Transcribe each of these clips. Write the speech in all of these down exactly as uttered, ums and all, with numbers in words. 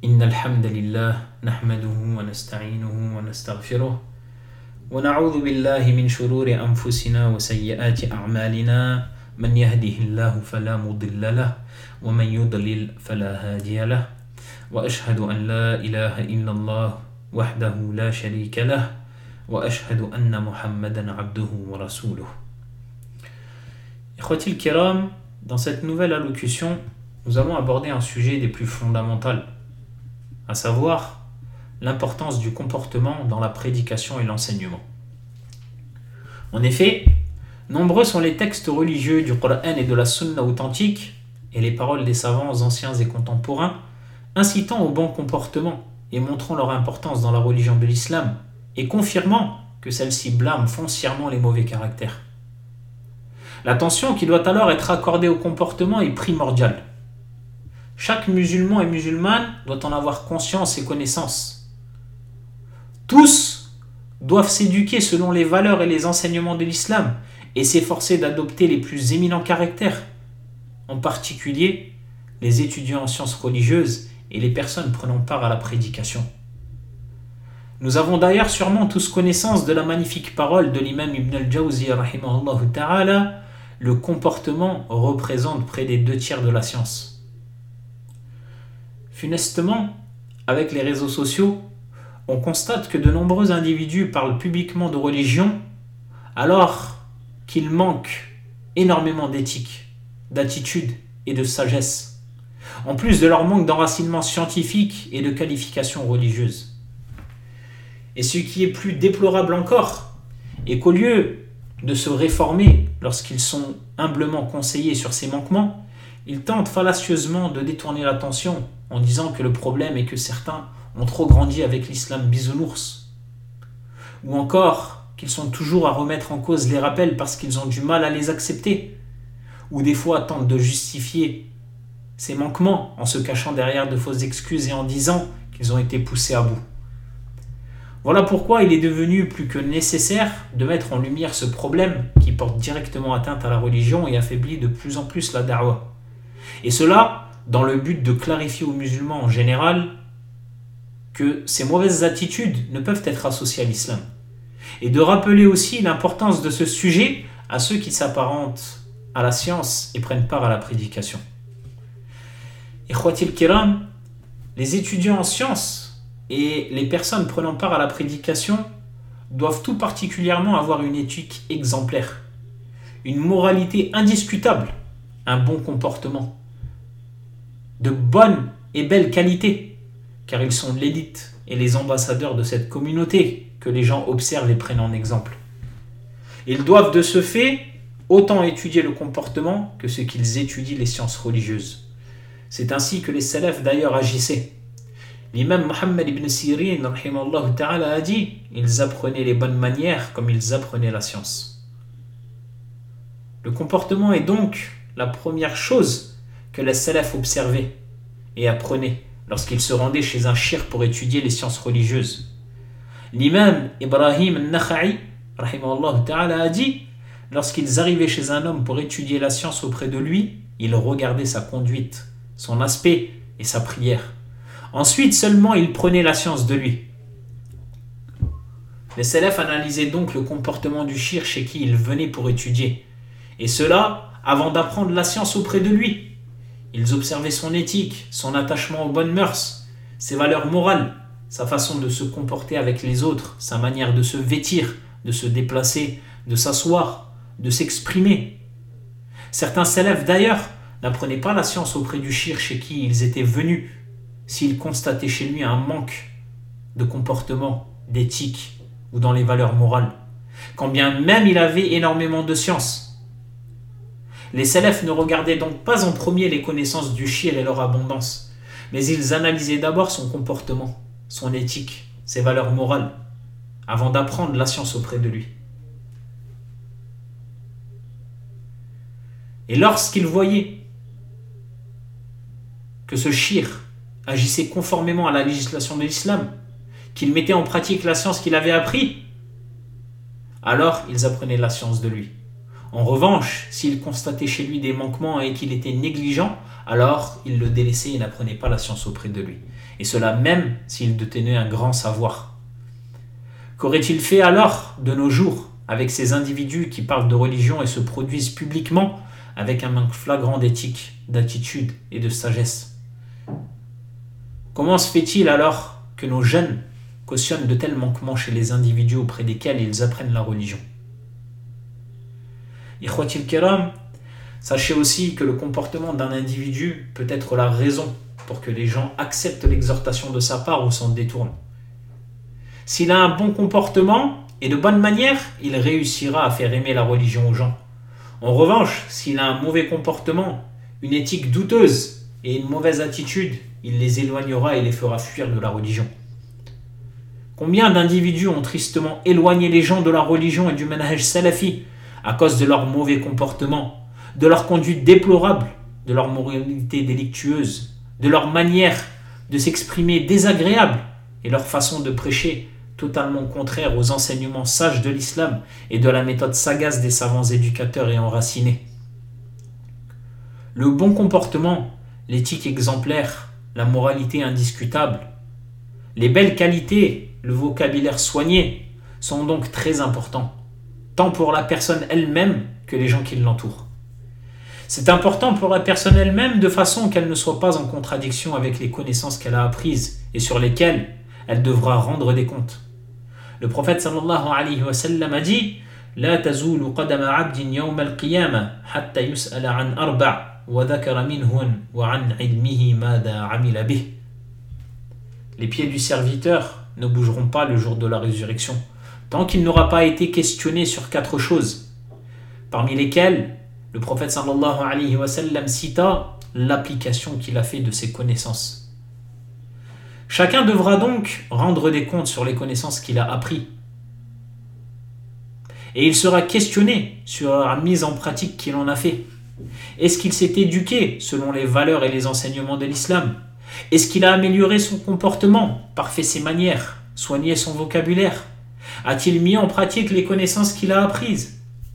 إن الحمد لله نحمده ونستعينه ونستغفره ونعوذ بالله من شرور أنفسنا وسيئات أعمالنا من يهده الله فلا مضل له ومن يضلل فلا هادي له وأشهد أن لا إله إلا الله وحده لا شريك له وأشهد أن محمدا عبده ورسوله. Ikhwati al-kiram, dans cette nouvelle allocution, nous allons aborder un sujet des plus fondamentaux, à savoir l'importance du comportement dans la prédication et l'enseignement. En effet, nombreux sont les textes religieux du Coran et de la Sunna authentique et les paroles des savants anciens et contemporains incitant au bon comportement et montrant leur importance dans la religion de l'islam et confirmant que celle-ci blâme foncièrement les mauvais caractères. L'attention qui doit alors être accordée au comportement est primordiale. Chaque musulman et musulmane doit en avoir conscience et connaissance. Tous doivent s'éduquer selon les valeurs et les enseignements de l'islam et s'efforcer d'adopter les plus éminents caractères, en particulier les étudiants en sciences religieuses et les personnes prenant part à la prédication. Nous avons d'ailleurs sûrement tous connaissance de la magnifique parole de l'imam Ibn al-Jawzi rahimahullah ta'ala: le comportement représente près des deux tiers de la science. Funestement, avec les réseaux sociaux, on constate que de nombreux individus parlent publiquement de religion alors qu'ils manquent énormément d'éthique, d'attitude et de sagesse, en plus de leur manque d'enracinement scientifique et de qualification religieuse. Et ce qui est plus déplorable encore est qu'au lieu de se réformer lorsqu'ils sont humblement conseillés sur ces manquements, ils tentent fallacieusement de détourner l'attention en disant que le problème est que certains ont trop grandi avec l'islam bisounours, ou encore qu'ils sont toujours à remettre en cause les rappels parce qu'ils ont du mal à les accepter, ou des fois tentent de justifier ces manquements en se cachant derrière de fausses excuses et en disant qu'ils ont été poussés à bout. Voilà pourquoi il est devenu plus que nécessaire de mettre en lumière ce problème qui porte directement atteinte à la religion et affaiblit de plus en plus la da'wah. Et cela dans le but de clarifier aux musulmans en général que ces mauvaises attitudes ne peuvent être associées à l'islam. Et de rappeler aussi l'importance de ce sujet à ceux qui s'apparentent à la science et prennent part à la prédication. Ikhwati al-kiram, les étudiants en sciences et les personnes prenant part à la prédication doivent tout particulièrement avoir une éthique exemplaire, une moralité indiscutable, un bon comportement, de bonnes et belles qualités, car ils sont l'élite et les ambassadeurs de cette communauté que les gens observent et prennent en exemple. Ils doivent de ce fait autant étudier le comportement que ce qu'ils étudient les sciences religieuses. C'est ainsi que les salafs d'ailleurs agissaient. L'imam Mohammed ibn Sirin rahimahullah ta'ala a dit: ils apprenaient les bonnes manières comme ils apprenaient la science. Le comportement est donc la première chose que les salafs observaient et apprenaient lorsqu'ils se rendaient chez un shir pour étudier les sciences religieuses. L'imam Ibrahim al-Nakha'i rahimahullah ta'ala a dit: lorsqu'ils arrivaient chez un homme pour étudier la science auprès de lui, ils regardaient sa conduite, son aspect et sa prière. Ensuite seulement ils prenaient la science de lui. Les salafs analysaient donc le comportement du shir chez qui ils venaient pour étudier, et cela avant d'apprendre la science auprès de lui. Ils observaient son éthique, son attachement aux bonnes mœurs, ses valeurs morales, sa façon de se comporter avec les autres, sa manière de se vêtir, de se déplacer, de s'asseoir, de s'exprimer. Certains salafs d'ailleurs n'apprenaient pas la science auprès du shir chez qui ils étaient venus s'ils constataient chez lui un manque de comportement, d'éthique ou dans les valeurs morales, quand bien même il avait énormément de science. Les salafs ne regardaient donc pas en premier les connaissances du shir et leur abondance, mais ils analysaient d'abord son comportement, son éthique, ses valeurs morales, avant d'apprendre la science auprès de lui. Et lorsqu'ils voyaient que ce shir agissait conformément à la législation de l'islam, qu'il mettait en pratique la science qu'il avait appris, alors ils apprenaient la science de lui. En revanche, s'ils constataient chez lui des manquements et qu'il était négligent, alors il le délaissait et n'apprenait pas la science auprès de lui. Et cela même s'il détenait un grand savoir. Qu'aurait-il fait alors de nos jours avec ces individus qui parlent de religion et se produisent publiquement avec un manque flagrant d'éthique, d'attitude et de sagesse? Comment se fait-il alors que nos jeunes cautionnent de tels manquements chez les individus auprès desquels ils apprennent la religion? Ikhwatil kiram, sachez aussi que le comportement d'un individu peut être la raison pour que les gens acceptent l'exhortation de sa part ou s'en détournent. S'il a un bon comportement et de bonnes manières, il réussira à faire aimer la religion aux gens. En revanche, s'il a un mauvais comportement, une éthique douteuse et une mauvaise attitude, il les éloignera et les fera fuir de la religion. Combien d'individus ont tristement éloigné les gens de la religion et du manhaj salafi à cause de leur mauvais comportement, de leur conduite déplorable, de leur moralité délictueuse, de leur manière de s'exprimer désagréable et leur façon de prêcher totalement contraire aux enseignements sages de l'islam et de la méthode sagace des savants éducateurs et enracinés. Le bon comportement, l'éthique exemplaire, la moralité indiscutable, les belles qualités, le vocabulaire soigné sont donc très importants, tant pour la personne elle-même que les gens qui l'entourent. C'est important pour la personne elle-même de façon qu'elle ne soit pas en contradiction avec les connaissances qu'elle a apprises et sur lesquelles elle devra rendre des comptes. Le prophète sallallahu alayhi wa sallam a dit لا تزول قدم عبد يوم القيامة حتى يسأل عن أربع وذكر منهن وعن علمه ماذا عمل به. Les pieds du serviteur ne bougeront pas le jour de la résurrection tant qu'il n'aura pas été questionné sur quatre choses, parmi lesquelles le prophète sallallahu alayhi wa sallam cita l'application qu'il a fait de ses connaissances. Chacun devra donc rendre des comptes sur les connaissances qu'il a apprises. Et il sera questionné sur la mise en pratique qu'il en a fait. Est-ce qu'il s'est éduqué selon les valeurs et les enseignements de l'islam? Est-ce qu'il a amélioré son comportement, parfait ses manières, soigné son vocabulaire? A-t-il mis en pratique les connaissances qu'il a apprises?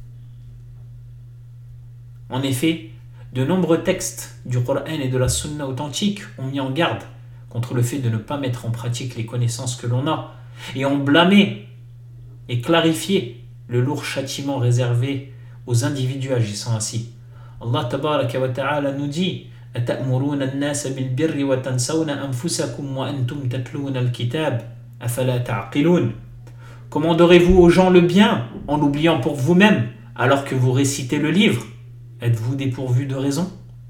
En effet, de nombreux textes du Coran et de la Sunna authentique ont mis en garde contre le fait de ne pas mettre en pratique les connaissances que l'on a et ont blâmé et clarifié le lourd châtiment réservé aux individus agissant ainsi. Allah tabaraka wa ta'ala nous dit أَتَأْمُرُونَ النَّاسَ بِالْبِرِّ وَتَنْسَوْنَ أَنفُسَكُمْ وَأَنْتُمْ تَتْلُونَ الْكِتَابَ أَفَلَا تَعْقِلُونَ. Commanderez-vous aux gens le bien en l'oubliant pour vous-même alors que vous récitez le livre? Êtes-vous dépourvus de raison?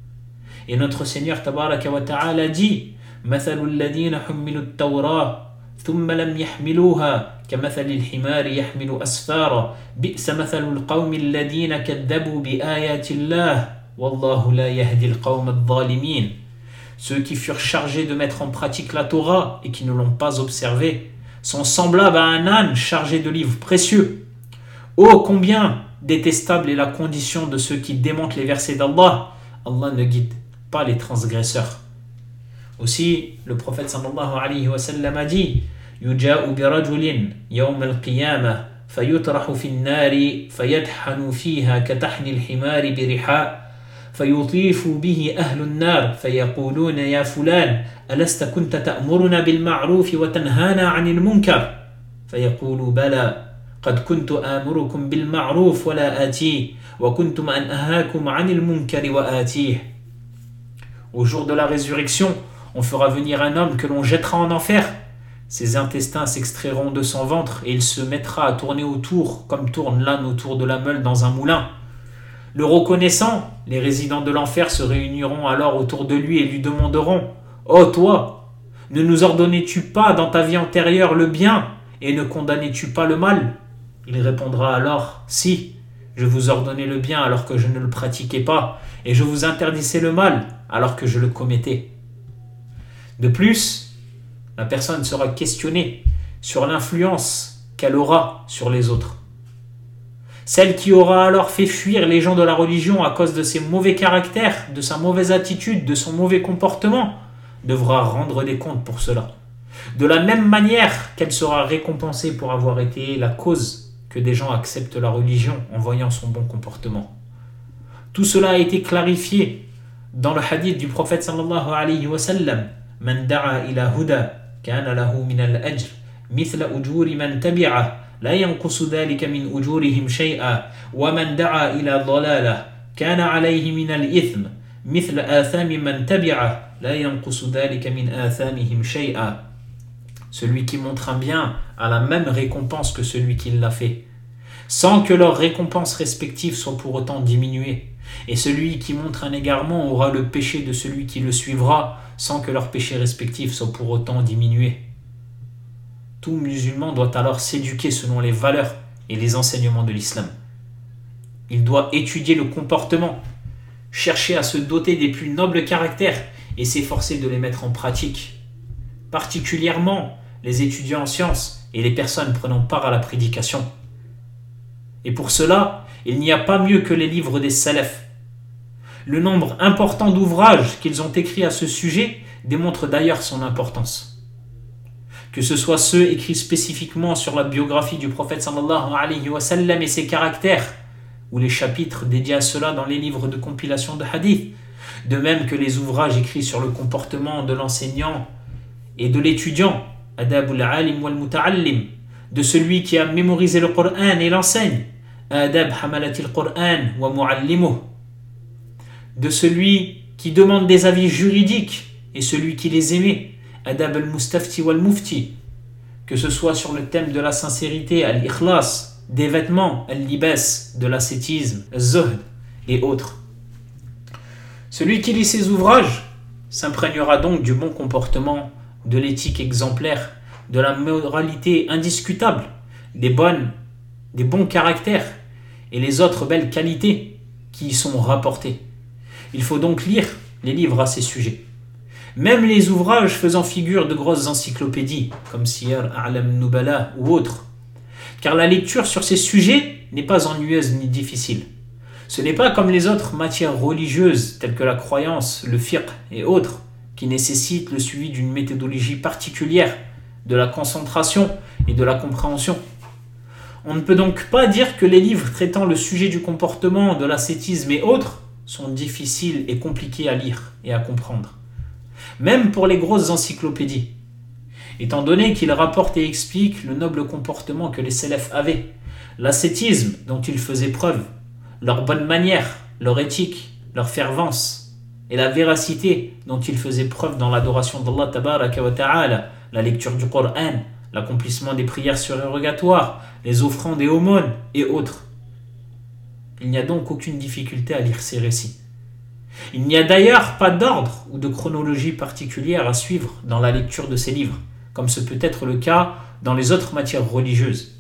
Et notre Seigneur tabaraka wa ta'ala dit مثل الذين حملوا التوراة ثم لم يحملوها كمثل الحمار يحمل أسفارا بئس مثل القوم الذين كذبوا بآيات الله والله لا يهدي القوم الظالمين. Ceux qui furent chargés de mettre en pratique la Torah et qui ne l'ont pas observée sont semblables à un âne chargé de livres précieux. Oh, combien détestable est la condition de ceux qui démentent les versets d'Allah. Allah ne guide pas les transgresseurs. Aussi, le prophète sallallahu alayhi wa sallam a dit يُجَاءُ بِرَجُلٍ يَوْمَ الْقِيَامَةِ فَيُطْرَحُ فِي النَّارِ فَيَدْحَنُ فِيهَا كَتَحْنِ الْحِمَارِ بِرِحَاءٍ فيطيف به أهل النار فيقولون يا فلان ألست كنت تأمرنا بالمعروف وتنهانا عن المنكر فيقول بلى قد كنت آمركم بالمعروف ولا آتيه وكنتم أن أنهاكم عن المنكر وآتيه. Au jour de la résurrection, on fera venir un homme que l'on jettera en enfer. Ses intestins s'extrairont de son ventre et il se mettra à tourner autour comme tourne l'âne autour de la meule dans un moulin. Le reconnaissant, les résidents de l'enfer se réuniront alors autour de lui et lui demanderont « Oh toi, ne nous ordonnais-tu pas dans ta vie antérieure le bien et ne condamnais-tu pas le mal ?» Il répondra alors « Si, je vous ordonnais le bien alors que je ne le pratiquais pas et je vous interdisais le mal alors que je le commettais. » De plus, la personne sera questionnée sur l'influence qu'elle aura sur les autres. Celle qui aura alors fait fuir les gens de la religion à cause de ses mauvais caractères, de sa mauvaise attitude, de son mauvais comportement, devra rendre des comptes pour cela. De la même manière qu'elle sera récompensée pour avoir été la cause que des gens acceptent la religion en voyant son bon comportement. Tout cela a été clarifié dans le hadith du prophète sallallahu alayhi wa sallam, man da'a ila huda kana lahu min al-ajr mithla ujuri man tabi'ah la yanqusu dhalika min ujurihim shay'a wa man da'a ila dhalalah kana alayhi min al-ithm mithla athami man tabi'ah la yanqusu dhalika min athamihim shay'a. Celui qui montre un bien a la même récompense que celui qui l'a fait, sans que leurs récompenses respectives soient pour autant diminuées. Et celui qui montre un égarement aura le péché de celui qui le suivra, sans que leurs péchés respectifs soient pour autant diminués. Tout musulman doit alors s'éduquer selon les valeurs et les enseignements de l'islam. Il doit étudier le comportement, chercher à se doter des plus nobles caractères et s'efforcer de les mettre en pratique. Particulièrement les étudiants en sciences et les personnes prenant part à la prédication. Et pour cela, il n'y a pas mieux que les livres des salafs. Le nombre important d'ouvrages qu'ils ont écrits à ce sujet démontre d'ailleurs son importance. Que ce soit ceux écrits spécifiquement sur la biographie du prophète sallallahu alayhi wa sallam et ses caractères, ou les chapitres dédiés à cela dans les livres de compilation de hadith, de même que les ouvrages écrits sur le comportement de l'enseignant et de l'étudiant, Adabul alim wal muta'allim, de celui qui a mémorisé le Coran et l'enseigne, Adab hamalatil Qur'an wa mu'allimuh, de celui qui demande des avis juridiques et celui qui les émet, Adab al-Mustafti wal Mufti, que ce soit sur le thème de la sincérité, al-Ikhlas, des vêtements, al-Libas, de l'ascétisme, al-Zuhd et autres. Celui qui lit ces ouvrages s'imprégnera donc du bon comportement, de l'éthique exemplaire, de la moralité indiscutable, des bonnes, des bons caractères et les autres belles qualités qui y sont rapportées. Il faut donc lire les livres à ces sujets. Même les ouvrages faisant figure de grosses encyclopédies, comme Siyar A'lam Nubala ou autres. Car la lecture sur ces sujets n'est pas ennuyeuse ni difficile. Ce n'est pas comme les autres matières religieuses, telles que la croyance, le fiqh et autres, qui nécessitent le suivi d'une méthodologie particulière, de la concentration et de la compréhension. On ne peut donc pas dire que les livres traitant le sujet du comportement, de l'ascétisme et autres sont difficiles et compliqués à lire et à comprendre. Même pour les grosses encyclopédies. Étant donné qu'ils rapportent et expliquent le noble comportement que les salafs avaient, l'ascétisme dont ils faisaient preuve, leur bonne manière, leur éthique, leur fervence, et la véracité dont ils faisaient preuve dans l'adoration d'Allah tabaraka wa ta'ala, la lecture du Coran, l'accomplissement des prières surérogatoires, les offrandes et aumônes et autres. Il n'y a donc aucune difficulté à lire ces récits. Il n'y a d'ailleurs pas d'ordre ou de chronologie particulière à suivre dans la lecture de ces livres, comme ce peut être le cas dans les autres matières religieuses.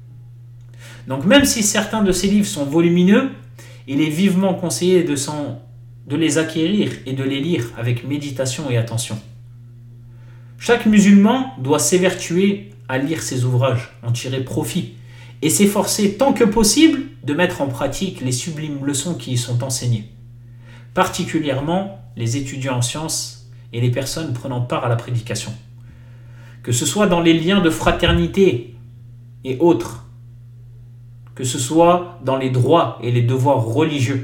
Donc même si certains de ces livres sont volumineux, il est vivement conseillé de, de les acquérir et de les lire avec méditation et attention. Chaque musulman doit s'évertuer à lire ces ouvrages, en tirer profit, et s'efforcer tant que possible de mettre en pratique les sublimes leçons qui y sont enseignées, particulièrement les étudiants en sciences et les personnes prenant part à la prédication. Que ce soit dans les liens de fraternité et autres, que ce soit dans les droits et les devoirs religieux.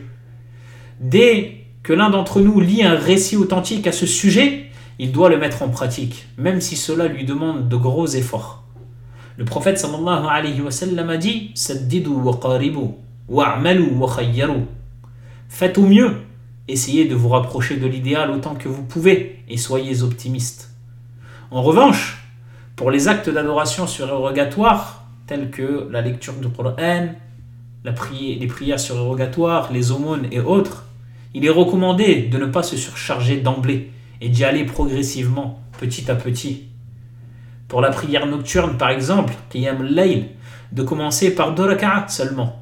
Dès que l'un d'entre nous lit un récit authentique à ce sujet, il doit le mettre en pratique, même si cela lui demande de gros efforts. Le prophète sallallahu alayhi wa sallam a dit « Saddidu wa qaribu, wa'amalu wa khayyaru » Faites au mieux, essayez de vous rapprocher de l'idéal autant que vous pouvez et soyez optimistes. En revanche, pour les actes d'adoration surérogatoires, tels que la lecture du Coran, la prière, les prières surérogatoires, les aumônes et autres, il est recommandé de ne pas se surcharger d'emblée et d'y aller progressivement, petit à petit. Pour la prière nocturne, par exemple, Qiyam al-Layl, de commencer par deux raka'at seulement.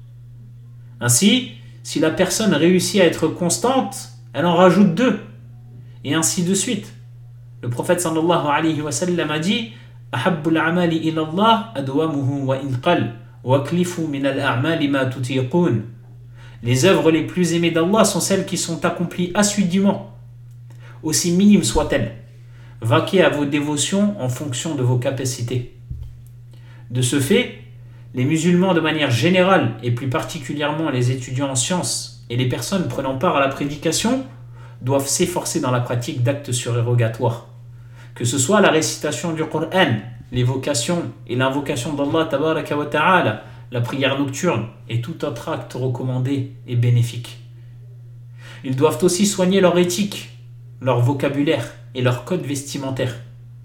Ainsi, si la personne réussit à être constante, elle en rajoute deux, et ainsi de suite. Le prophète sallallahu alayhi wa sallam a dit « Ahabbul amali ila Allah adwamuhu wa inqal, wa klifu min al-a'mali ma tutiqun » Les œuvres les plus aimées d'Allah sont celles qui sont accomplies assidûment, aussi minimes soient-elles. Vaquez à vos dévotions en fonction de vos capacités. De ce fait, les musulmans de manière générale, et plus particulièrement les étudiants en sciences et les personnes prenant part à la prédication, doivent s'efforcer dans la pratique d'actes surérogatoires. Que ce soit la récitation du Coran, l'évocation et l'invocation d'Allah tabaraka wa ta'ala, la prière nocturne et tout autre acte recommandé et bénéfique. Ils doivent aussi soigner leur éthique, leur vocabulaire et leur code vestimentaire.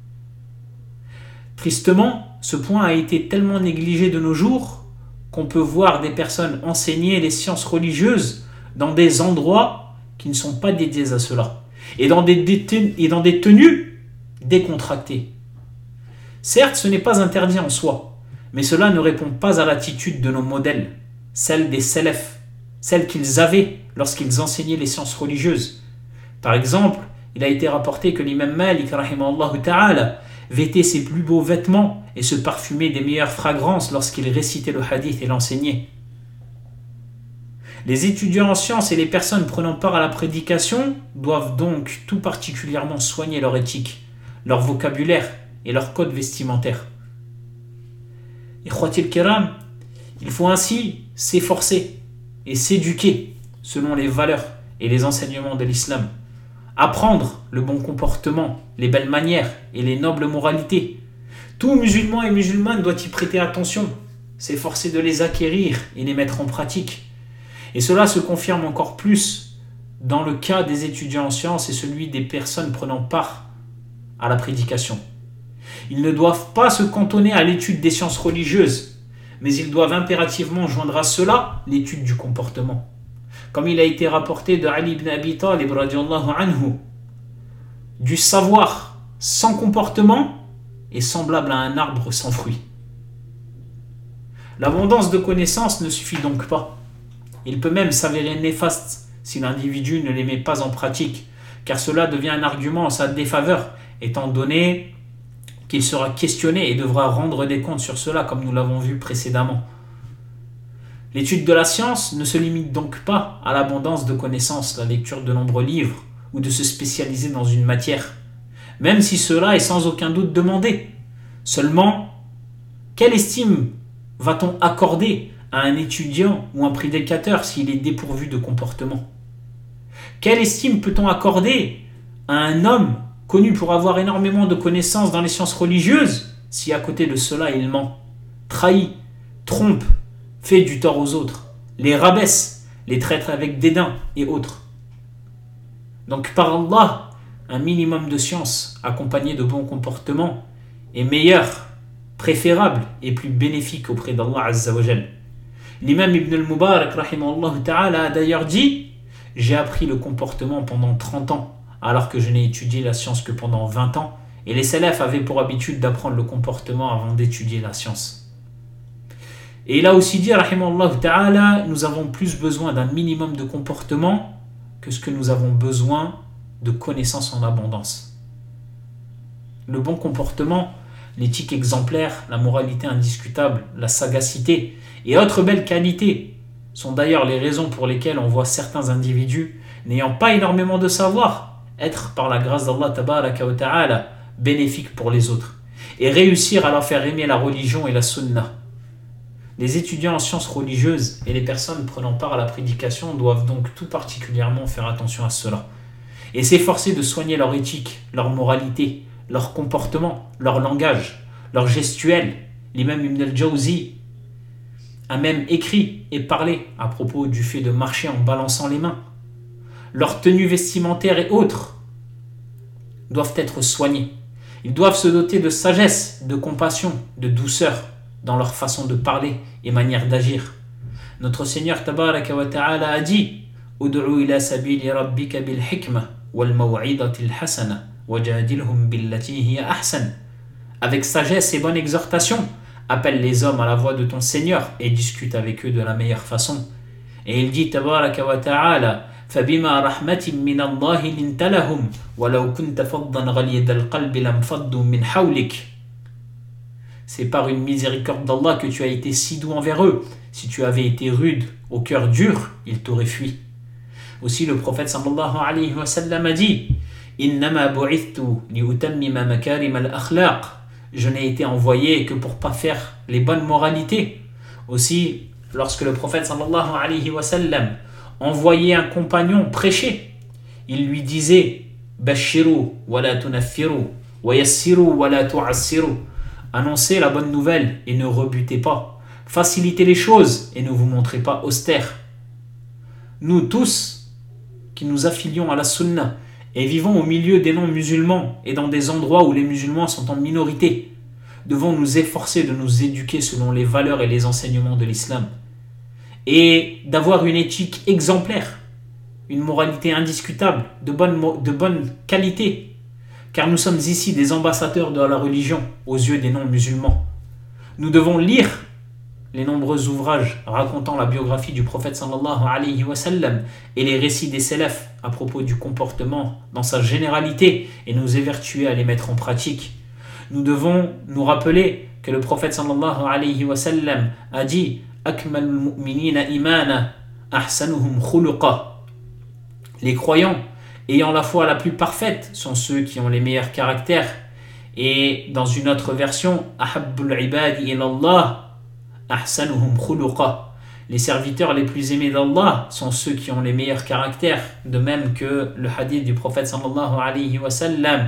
Tristement, ce point a été tellement négligé de nos jours qu'on peut voir des personnes enseigner les sciences religieuses dans des endroits qui ne sont pas dédiés à cela et dans des, déten- et dans des tenues décontractées. Certes, ce n'est pas interdit en soi, mais cela ne répond pas à l'attitude de nos modèles, celle des salafs, celle qu'ils avaient lorsqu'ils enseignaient les sciences religieuses. Par exemple, il a été rapporté que l'imam Malik rahimahullah ta'ala vêtait ses plus beaux vêtements et se parfumait des meilleures fragrances lorsqu'il récitait le hadith et l'enseignait. Les étudiants en sciences et les personnes prenant part à la prédication doivent donc tout particulièrement soigner leur éthique, leur vocabulaire et leur code vestimentaire. Ikhwatil kiram, il faut ainsi s'efforcer et s'éduquer selon les valeurs et les enseignements de l'islam. Apprendre le bon comportement, les belles manières et les nobles moralités. Tout musulman et musulmane doit y prêter attention, s'efforcer de les acquérir et les mettre en pratique. Et cela se confirme encore plus dans le cas des étudiants en sciences et celui des personnes prenant part à la prédication. Ils ne doivent pas se cantonner à l'étude des sciences religieuses, mais ils doivent impérativement joindre à cela l'étude du comportement. Comme il a été rapporté de Ali ibn Abi Talib radiyallahu anhu, du savoir sans comportement est semblable à un arbre sans fruits. L'abondance de connaissances ne suffit donc pas. Il peut même s'avérer néfaste si l'individu ne les met pas en pratique, car cela devient un argument en sa défaveur, étant donné qu'il sera questionné et devra rendre des comptes sur cela, comme nous l'avons vu précédemment. L'étude de la science ne se limite donc pas à l'abondance de connaissances, la lecture de nombreux livres ou de se spécialiser dans une matière, même si cela est sans aucun doute demandé. Seulement, quelle estime va-t-on accorder à un étudiant ou un prédicateur s'il est dépourvu de comportement? Quelle estime peut-on accorder à un homme connu pour avoir énormément de connaissances dans les sciences religieuses si à côté de cela il ment, trahit, trompe, fait du tort aux autres, les rabaisse, les traite avec dédain et autres? Donc par Allah, un minimum de science accompagné de bons comportements est meilleur, préférable et plus bénéfique auprès d'Allah Azza wa Jal. L'imam Ibn al-Mubarak rahimahullah ta'ala a d'ailleurs dit: j'ai appris le comportement pendant trente ans alors que je n'ai étudié la science que pendant vingt ans, et les salafs avaient pour habitude d'apprendre le comportement avant d'étudier la science. Et il a aussi dit rahimahullah ta'ala: nous avons plus besoin d'un minimum de comportement que ce que nous avons besoin de connaissances en abondance. Le bon comportement, l'éthique exemplaire, la moralité indiscutable, la sagacité et autres belles qualités sont d'ailleurs les raisons pour lesquelles on voit certains individus n'ayant pas énormément de savoir être par la grâce d'Allah tabaraka wa ta'ala bénéfiques pour les autres et réussir à leur faire aimer la religion et la sunna. Les étudiants en sciences religieuses et les personnes prenant part à la prédication doivent donc tout particulièrement faire attention à cela et s'efforcer de soigner leur éthique, leur moralité, leur comportement, leur langage, leur gestuelle. L'imam Ibn al-Jawzi a même écrit et parlé à propos du fait de marcher en balançant les mains. Leurs tenues vestimentaires et autres doivent être soignées. Ils doivent se doter de sagesse, de compassion, de douceur dans leur façon de parler et manière d'agir. Notre Seigneur tabaraka wa ta'ala a dit: Ud'u ila sabili rabbika bil hikma wal maw'idati al hasana wajadilhum billati hiya ahsan. Avec sagesse et bonne exhortation, appelle les hommes à la voix de ton Seigneur et discute avec eux de la meilleure façon. Et il dit tabaraka wa ta'ala: فبما رحمة من الله لنت لهم ولو كنت فظا غليظ القلب لانفضوا من حولك. C'est par une miséricorde d'Allah que tu as été si doux envers eux. Si tu avais été rude, au cœur dur, ils t'auraient fui. Aussi le prophète sallallahu alayhi wa sallam a dit: Innama bu'ithtu li'utammima makarim al-akhlaq. Je n'ai été envoyé que pour pas faire les bonnes moralités. Aussi, lorsque le prophète sallallahu alayhi wa sallam envoyait un compagnon prêcher, il lui disait Bashiru wa la tunaffiru wa yassiru wa la tu'assiru. Annoncez la bonne nouvelle et ne rebutez pas. Facilitez les choses et ne vous montrez pas austère. Nous tous qui nous affilions à la sunna et vivons au milieu des non-musulmans et dans des endroits où les musulmans sont en minorité, devons nous efforcer de nous éduquer selon les valeurs et les enseignements de l'islam et d'avoir une éthique exemplaire, une moralité indiscutable, de bonne, de bonne qualité, car nous sommes ici des ambassadeurs de la religion aux yeux des non-musulmans. Nous devons lire les nombreux ouvrages racontant la biographie du prophète sallallahu alayhi wa sallam et les récits des salafs à propos du comportement dans sa généralité et nous évertuer à les mettre en pratique. Nous devons nous rappeler que le prophète sallallahu alayhi wa sallam a dit Akmalul mu'minina imana ahsanuhum khuluqa. Les croyants ayant la foi la plus parfaite sont ceux qui ont les meilleurs caractères. Et dans une autre version, Ahabbul ibadi ilallah ahsanuhum khuluqa. Les serviteurs les plus aimés d'Allah sont ceux qui ont les meilleurs caractères, de même que le hadith du prophète sallallahu alayhi wa sallam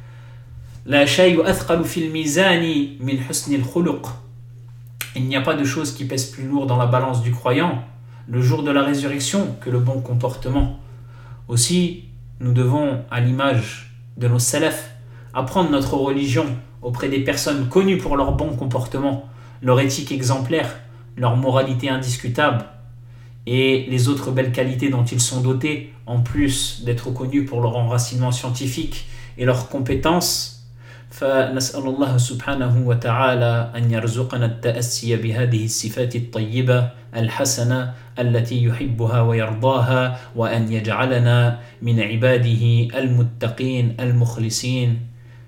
La shay'u athqalu fil mizani min husnil khuluq. Il n'y a pas de chose qui pèse plus lourd dans la balance du croyant le jour de la résurrection que le bon comportement. Aussi, nous devons, à l'image de nos salafs, apprendre notre religion auprès des personnes connues pour leur bon comportement, leur éthique exemplaire, leur moralité indiscutable et les autres belles qualités dont ils sont dotés, en plus d'être connus pour leur enracinement scientifique et leurs compétences. فنسأل الله سبحانه وتعالى أن يرزقنا التأسي بهذه الصفات الطيبة الحسنة التي يحبها ويرضاها وأن يجعلنا من عباده المتقين المخلصين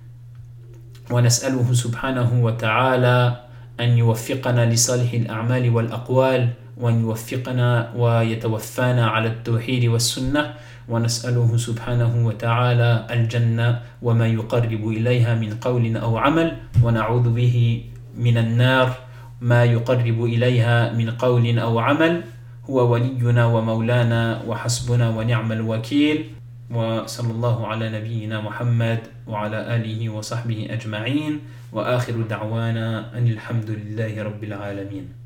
ونسأله سبحانه وتعالى أن يوفقنا لصالح الأعمال والأقوال وأن يوفقنا ويتوفانا على التوحيد والسنة ونسأله سبحانه وتعالى الجنة وما يقرب إليها من قول أو عمل ونعوذ به من النار ما يقرب إليها من قول أو عمل هو ولينا ومولانا وحسبنا ونعم الوكيل وصلى الله على نبينا محمد وعلى آله وصحبه أجمعين وآخر دعوانا أن الحمد لله رب العالمين.